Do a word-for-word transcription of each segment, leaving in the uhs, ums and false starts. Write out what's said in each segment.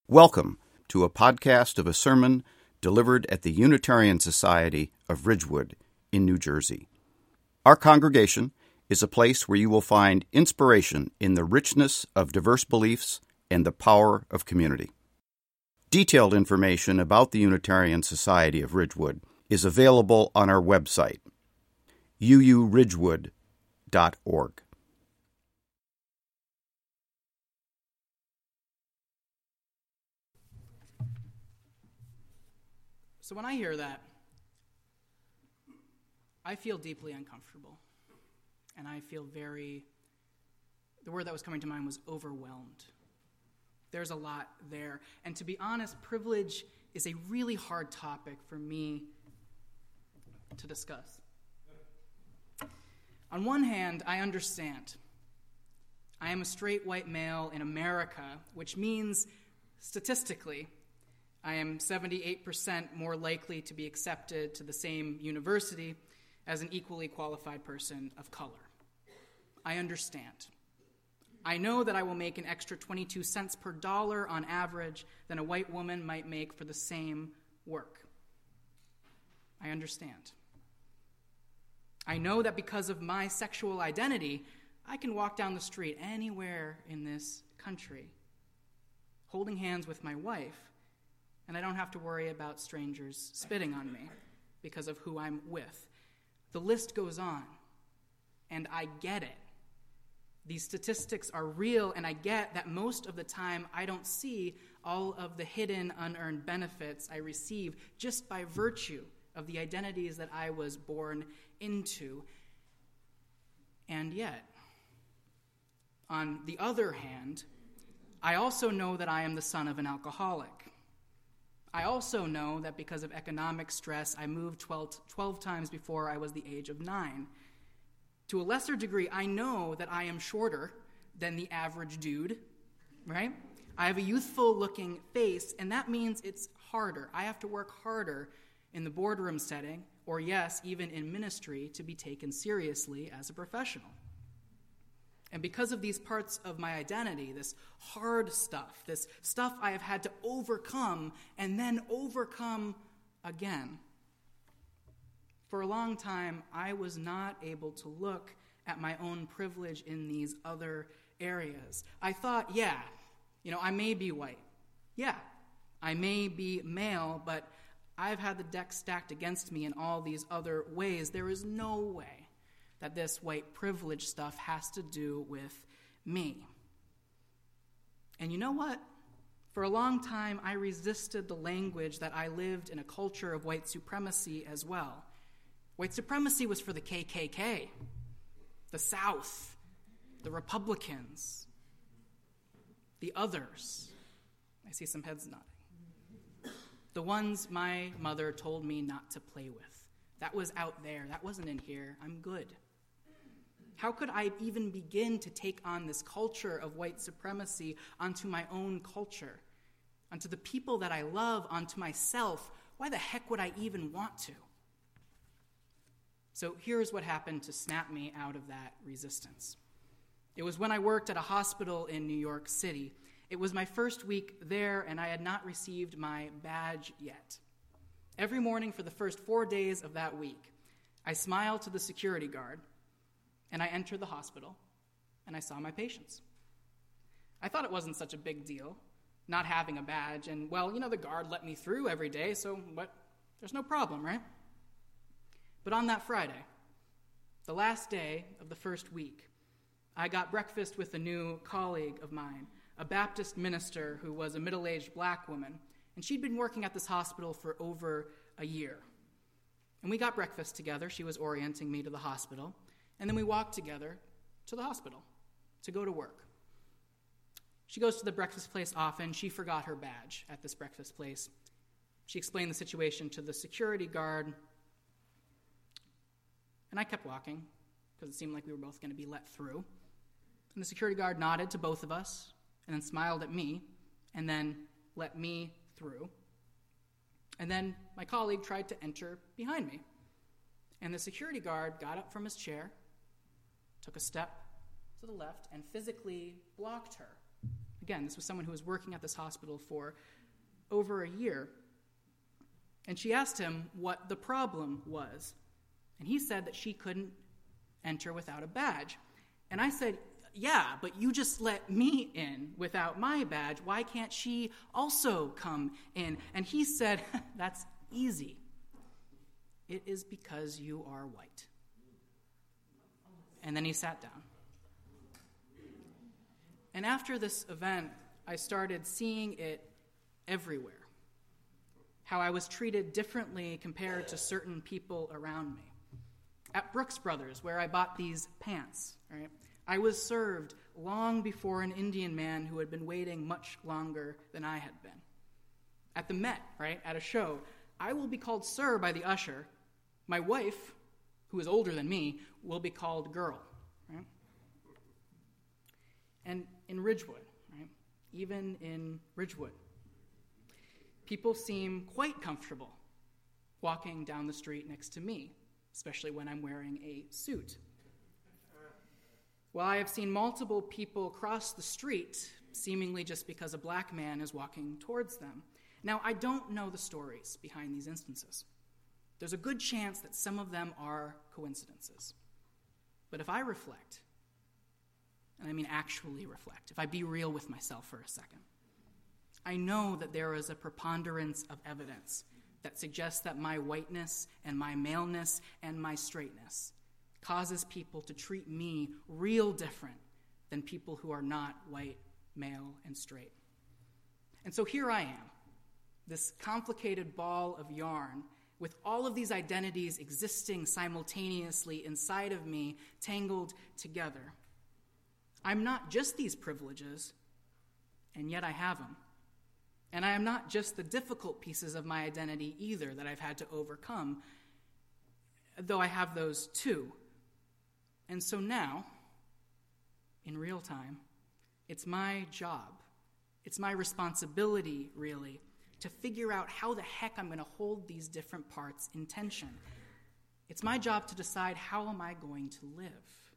Welcome to a podcast of a sermon delivered at the Unitarian Society of Ridgewood in New Jersey. Our congregation is a place where you will find inspiration in the richness of diverse beliefs and the power of community. Detailed information about the Unitarian Society of Ridgewood is available on our website, u u ridgewood dot org. So when I hear that, I feel deeply uncomfortable. And I feel very, the word that was coming to mind was overwhelmed. There's a lot there. And to be honest, privilege is a really hard topic for me to discuss. On one hand, I understand. I am a straight white male in America, which means, statistically, I am seventy-eight percent more likely to be accepted to the same university as an equally qualified person of color. I understand. I know that I will make an extra twenty-two cents per dollar on average than a white woman might make for the same work. I understand. I know that because of my sexual identity, I can walk down the street anywhere in this country, holding hands with my wife, and I don't have to worry about strangers spitting on me because of who I'm with. The list goes on, and I get it. These statistics are real, and I get that most of the time I don't see all of the hidden, unearned benefits I receive just by virtue of the identities that I was born into. And yet, on the other hand, I also know that I am the son of an alcoholic. I also know that because of economic stress, I moved twelve, twelve times before I was the age of nine. To a lesser degree, I know that I am shorter than the average dude, right? I have a youthful-looking face, and that means it's harder. I have to work harder in the boardroom setting, or yes, even in ministry, to be taken seriously as a professional. And because of these parts of my identity, this hard stuff, this stuff I have had to overcome and then overcome again, for a long time, I was not able to look at my own privilege in these other areas. I thought, yeah, you know, I may be white. Yeah, I may be male, but I've had the deck stacked against me in all these other ways. There is no way that this white privilege stuff has to do with me. And you know what? For a long time, I resisted the language that I lived in a culture of white supremacy as well. White supremacy was for the K K K, the South, the Republicans, the others. I see some heads nodding. The ones my mother told me not to play with. That was out there. That wasn't in here. I'm good. How could I even begin to take on this culture of white supremacy onto my own culture, onto the people that I love, onto myself? Why the heck would I even want to? So here's what happened to snap me out of that resistance. It was when I worked at a hospital in New York City. It was my first week there, and I had not received my badge yet. Every morning for the first four days of that week, I smiled to the security guard, and I entered the hospital, and I saw my patients. I thought it wasn't such a big deal, not having a badge, and, well, you know, the guard let me through every day, so what? There's no problem, right? But on that Friday, the last day of the first week, I got breakfast with a new colleague of mine, a Baptist minister who was a middle-aged black woman, and she'd been working at this hospital for over a year. And we got breakfast together. She was orienting me to the hospital. And then we walked together to the hospital to go to work. She goes to the breakfast place often. She forgot her badge at this breakfast place. She explained the situation to the security guard. And I kept walking because it seemed like we were both going to be let through. And the security guard nodded to both of us and then smiled at me and then let me through. And then my colleague tried to enter behind me. And the security guard got up from his chair, took a step to the left, and physically blocked her Again, this was someone who was working at this hospital for over a year. And she asked him what the problem was. And he said that she couldn't enter without a badge. And I said, yeah, but you just let me in without my badge. Why can't she also come in? And he said, that's easy. It is because you are white. And then he sat down. And after this event, I started seeing it everywhere. How I was treated differently compared to certain people around me. At Brooks Brothers, where I bought these pants, right, I was served long before an Indian man who had been waiting much longer than I had been. At the Met, right, at a show, I will be called sir by the usher. My wife, who is older than me, will be called girl, right? And in Ridgewood, right, even in Ridgewood, people seem quite comfortable walking down the street next to me, especially when I'm wearing a suit. Well, I have seen multiple people cross the street, seemingly just because a black man is walking towards them. Now, I don't know the stories behind these instances. There's a good chance that some of them are coincidences. But if I reflect, and I mean actually reflect, if I be real with myself for a second, I know that there is a preponderance of evidence that suggests that my whiteness and my maleness and my straightness causes people to treat me real different than people who are not white, male, and straight. And so here I am, this complicated ball of yarn with all of these identities existing simultaneously inside of me, tangled together. I'm not just these privileges, and yet I have them. And I am not just the difficult pieces of my identity either that I've had to overcome, though I have those too. And so now, in real time, it's my job, it's my responsibility, really, to figure out how the heck I'm going to hold these different parts in tension. It's my job to decide how am I going to live.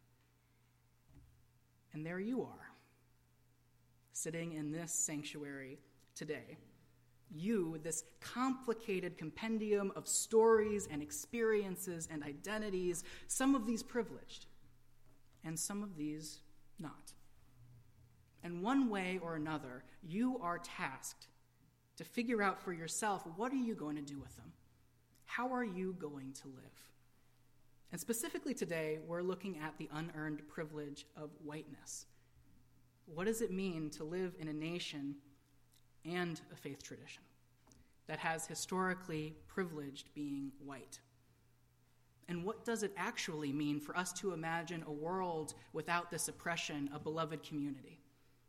And there you are, sitting in this sanctuary today. You, this complicated compendium of stories and experiences and identities, some of these privileged, and some of these not. And one way or another, you are tasked to figure out for yourself, what are you going to do with them? How are you going to live? And specifically today, we're looking at the unearned privilege of whiteness. What does it mean to live in a nation and a faith tradition that has historically privileged being white? And what does it actually mean for us to imagine a world without this oppression, a beloved community?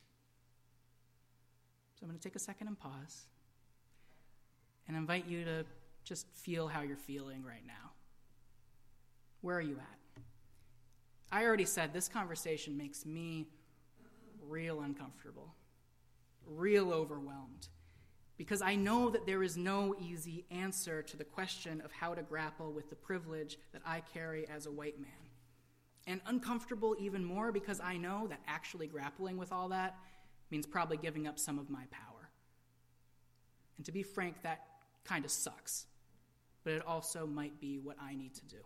So I'm going to take a second and pause and invite you to just feel how you're feeling right now. Where are you at? I already said this conversation makes me real uncomfortable, real overwhelmed, because I know that there is no easy answer to the question of how to grapple with the privilege that I carry as a white man. And uncomfortable even more because I know that actually grappling with all that means probably giving up some of my power. And to be frank, that kind of sucks, but it also might be what I need to do.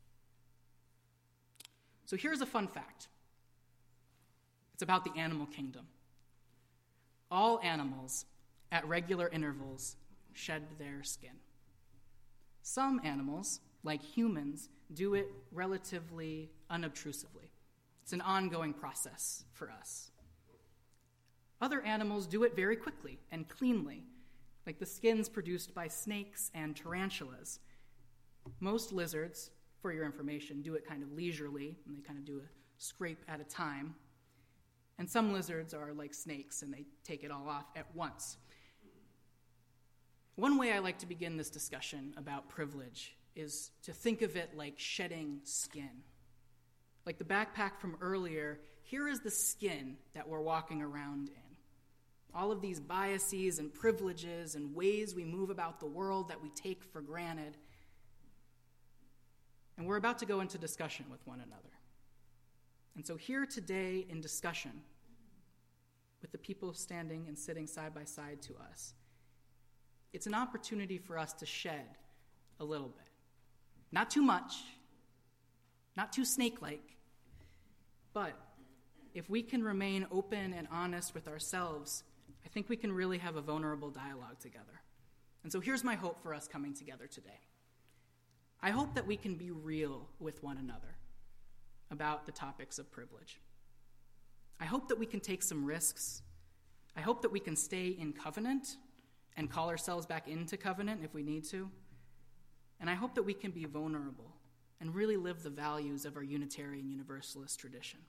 So here's a fun fact. It's about the animal kingdom. All animals, at regular intervals, shed their skin. Some animals, like humans, do it relatively unobtrusively. It's an ongoing process for us. Other animals do it very quickly and cleanly, like the skins produced by snakes and tarantulas. Most lizards, for your information, do it kind of leisurely, and they kind of do a scrape at a time. And some lizards are like snakes, and they take it all off at once. One way I like to begin this discussion about privilege is to think of it like shedding skin. Like the backpack from earlier, here is the skin that we're walking around in. All of these biases and privileges and ways we move about the world that we take for granted. And we're about to go into discussion with one another. And so here today in discussion, with the people standing and sitting side by side to us. It's an opportunity for us to shed a little bit. Not too much, not too snake-like, but if we can remain open and honest with ourselves, I think we can really have a vulnerable dialogue together. And so here's my hope for us coming together today. I hope that we can be real with one another about the topics of privilege. I hope that we can take some risks. I hope that we can stay in covenant and call ourselves back into covenant if we need to. And I hope that we can be vulnerable and really live the values of our Unitarian Universalist tradition.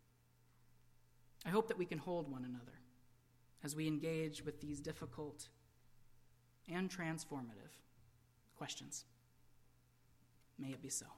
I hope that we can hold one another as we engage with these difficult and transformative questions. May it be so.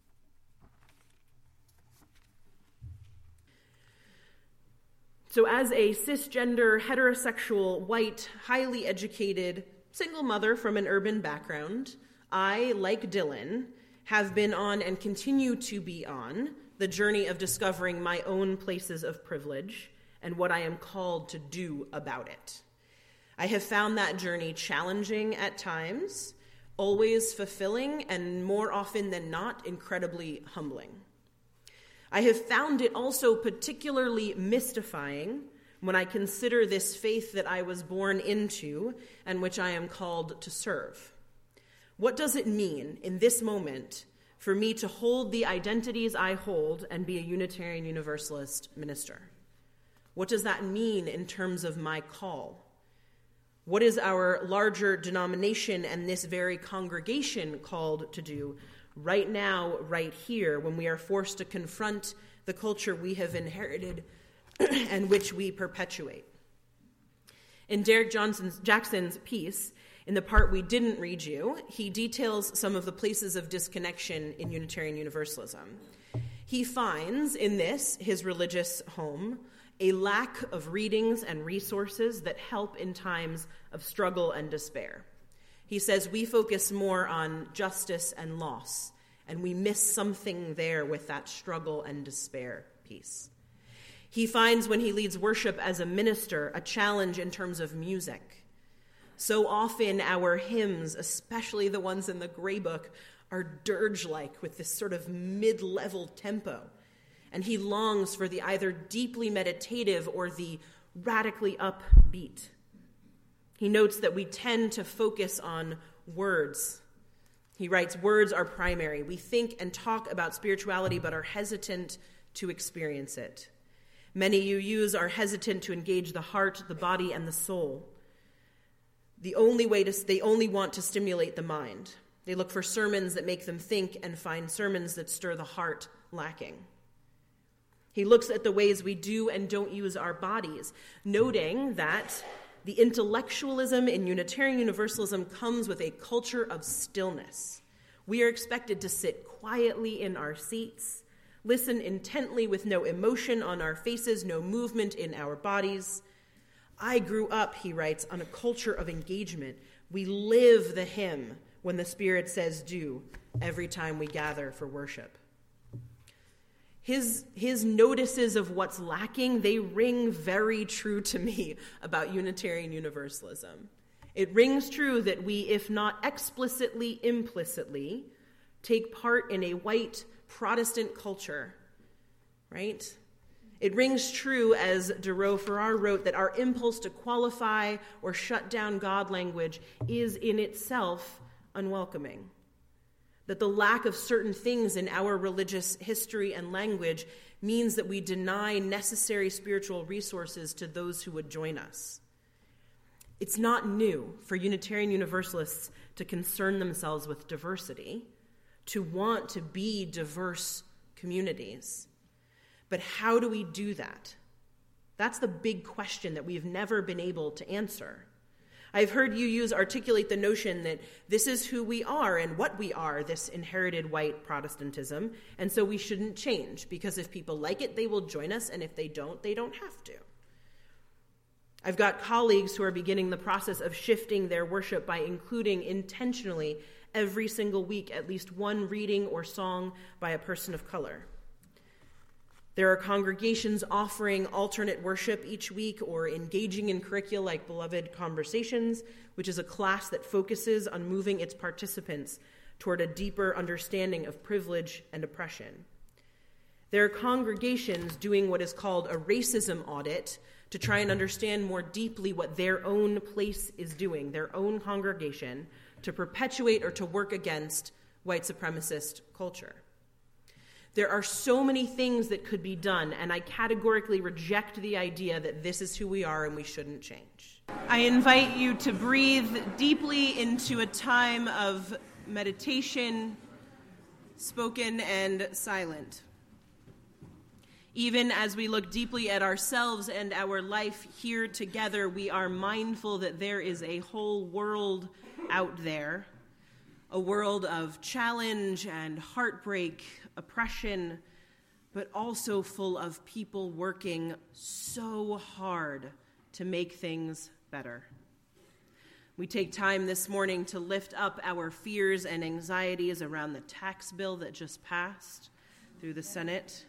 So as a cisgender, heterosexual, white, highly educated, single mother from an urban background, I, like Dylan, have been on and continue to be on the journey of discovering my own places of privilege and what I am called to do about it. I have found that journey challenging at times, always fulfilling, and more often than not, incredibly humbling. I have found it also particularly mystifying when I consider this faith that I was born into and which I am called to serve. What does it mean in this moment for me to hold the identities I hold and be a Unitarian Universalist minister? What does that mean in terms of my call? What is our larger denomination and this very congregation called to do right now, right here, when we are forced to confront the culture we have inherited and which we perpetuate? In Derek Johnson's, Jackson's piece, in the part we didn't read you, he details some of the places of disconnection in Unitarian Universalism. He finds in this, his religious home, a lack of readings and resources that help in times of struggle and despair. He says we focus more on justice and loss, and we miss something there with that struggle and despair piece. He finds when he leads worship as a minister a challenge in terms of music. So often our hymns, especially the ones in the Gray Book, are dirge-like with this sort of mid-level tempo. And he longs for the either deeply meditative or the radically upbeat. He notes that we tend to focus on words. He writes, words are primary. We think and talk about spirituality but are hesitant to experience it. Many U Us are hesitant to engage the heart, the body, and the soul. The only way to, they only want to stimulate the mind. They look for sermons that make them think and find sermons that stir the heart lacking. He looks at the ways we do and don't use our bodies, noting that the intellectualism in Unitarian Universalism comes with a culture of stillness. We are expected to sit quietly in our seats, listen intently with no emotion on our faces, no movement in our bodies. I grew up, he writes, on a culture of engagement. We live the hymn when the Spirit says do every time we gather for worship. His, his notices of what's lacking, they ring very true to me about Unitarian Universalism. It rings true that we, if not explicitly, implicitly, take part in a white Protestant culture, right? It rings true, as Dero Farrar wrote, that our impulse to qualify or shut down God language is in itself unwelcoming. That the lack of certain things in our religious history and language means that we deny necessary spiritual resources to those who would join us. It's not new for Unitarian Universalists to concern themselves with diversity, to want to be diverse communities. But how do we do that? That's the big question that we've never been able to answer. I've heard U Us articulate the notion that this is who we are and what we are, this inherited white Protestantism, and so we shouldn't change, because if people like it, they will join us, and if they don't, they don't have to. I've got colleagues who are beginning the process of shifting their worship by including intentionally every single week at least one reading or song by a person of color. There are congregations offering alternate worship each week or engaging in curricula like Beloved Conversations, which is a class that focuses on moving its participants toward a deeper understanding of privilege and oppression. There are congregations doing what is called a racism audit to try and understand more deeply what their own place is doing, their own congregation, to perpetuate or to work against white supremacist culture. There are so many things that could be done, and I categorically reject the idea that this is who we are and we shouldn't change. I invite you to breathe deeply into a time of meditation, spoken and silent. Even as we look deeply at ourselves and our life here together, we are mindful that there is a whole world out there, a world of challenge and heartbreak, oppression, but also full of people working so hard to make things better. We take time this morning to lift up our fears and anxieties around the tax bill that just passed through the Senate.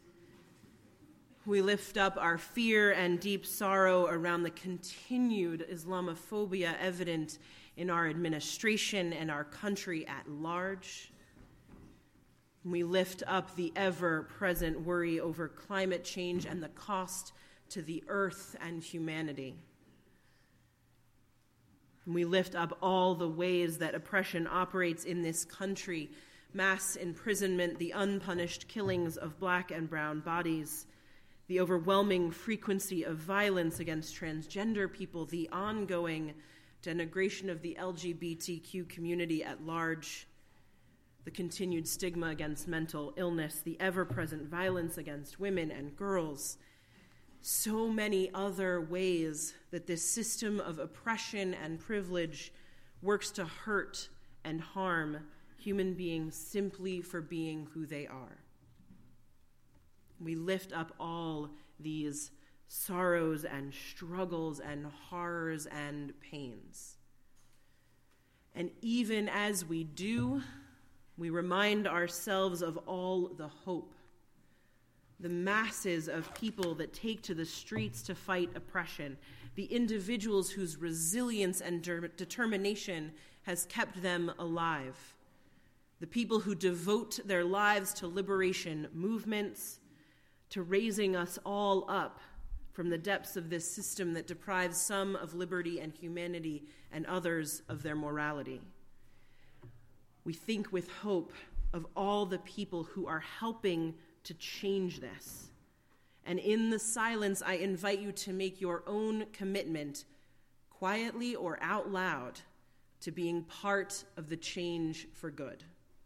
We lift up our fear and deep sorrow around the continued Islamophobia evident in our administration and our country at large. We lift up the ever-present worry over climate change and the cost to the earth and humanity. We lift up all the ways that oppression operates in this country: mass imprisonment, the unpunished killings of black and brown bodies, the overwhelming frequency of violence against transgender people, the ongoing denigration of the L G B T Q community at large, the continued stigma against mental illness, the ever-present violence against women and girls, so many other ways that this system of oppression and privilege works to hurt and harm human beings simply for being who they are. We lift up all these sorrows and struggles and horrors and pains. And even as we do, we remind ourselves of all the hope, the masses of people that take to the streets to fight oppression, the individuals whose resilience and de- determination has kept them alive, the people who devote their lives to liberation movements, to raising us all up from the depths of this system that deprives some of liberty and humanity and others of their morality. We think with hope of all the people who are helping to change this. And in the silence, I invite you to make your own commitment, quietly or out loud, to being part of the change for good.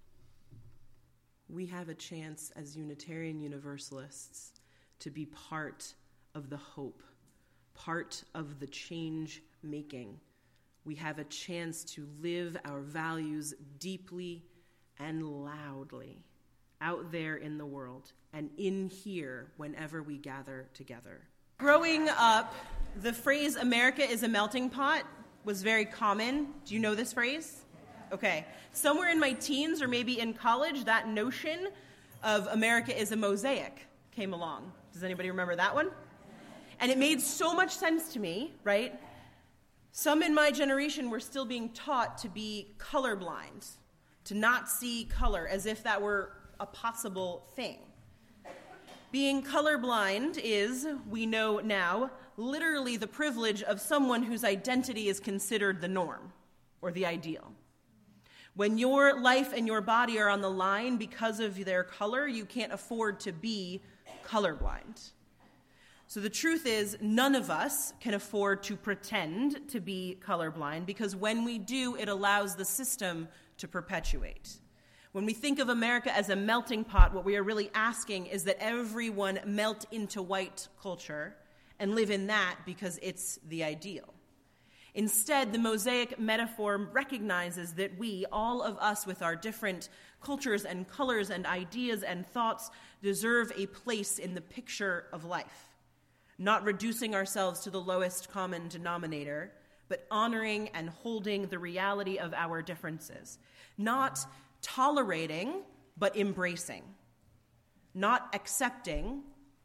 We have a chance as Unitarian Universalists to be part of the hope, part of the change making. We have a chance to live our values deeply and loudly out there in the world and in here whenever we gather together. Growing up, the phrase "America is a melting pot" was very common. Do you know this phrase? Okay. Somewhere in my teens or maybe in college, that notion of America is a mosaic came along. Does anybody remember that one? And it made so much sense to me, right? Some in my generation were still being taught to be colorblind, to not see color, as if that were a possible thing. Being colorblind is, we know now, literally the privilege of someone whose identity is considered the norm or the ideal. When your life and your body are on the line because of their color, you can't afford to be colorblind. So the truth is, none of us can afford to pretend to be colorblind, because when we do, it allows the system to perpetuate. When we think of America as a melting pot, what we are really asking is that everyone melt into white culture and live in that because it's the ideal. Instead, the mosaic metaphor recognizes that we, all of us with our different cultures and colors and ideas and thoughts, deserve a place in the picture of life. Not reducing ourselves to the lowest common denominator, but honoring and holding the reality of our differences. Not tolerating, but embracing. Not accepting,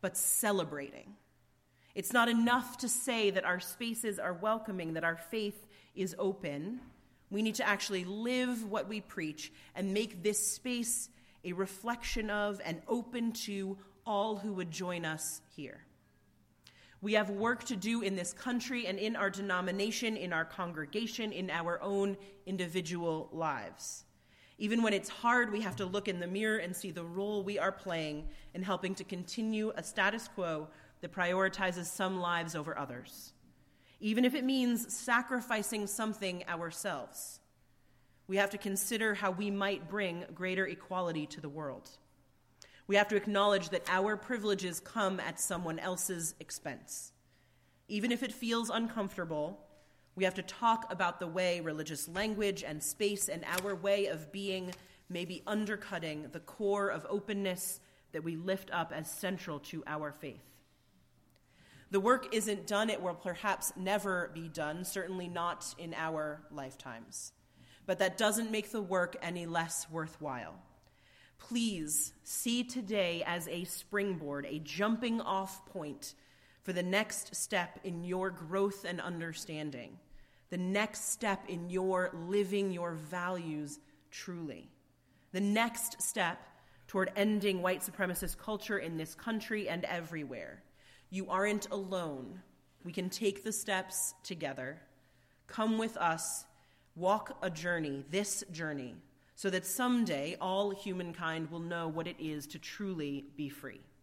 but celebrating. It's not enough to say that our spaces are welcoming, that our faith is open. We need to actually live what we preach and make this space a reflection of and open to all who would join us here. We have work to do in this country and in our denomination, in our congregation, in our own individual lives. Even when it's hard, we have to look in the mirror and see the role we are playing in helping to continue a status quo that prioritizes some lives over others, even if it means sacrificing something ourselves. We have to consider how we might bring greater equality to the world. We have to acknowledge that our privileges come at someone else's expense. Even if it feels uncomfortable, we have to talk about the way religious language and space and our way of being may be undercutting the core of openness that we lift up as central to our faith. The work isn't done. It will perhaps never be done, certainly not in our lifetimes. But that doesn't make the work any less worthwhile. Please see today as a springboard, a jumping off point for the next step in your growth and understanding, the next step in your living your values truly, the next step toward ending white supremacist culture in this country and everywhere. You aren't alone. We can take the steps together. Come with us, walk a journey, this journey, so that someday all humankind will know what it is to truly be free.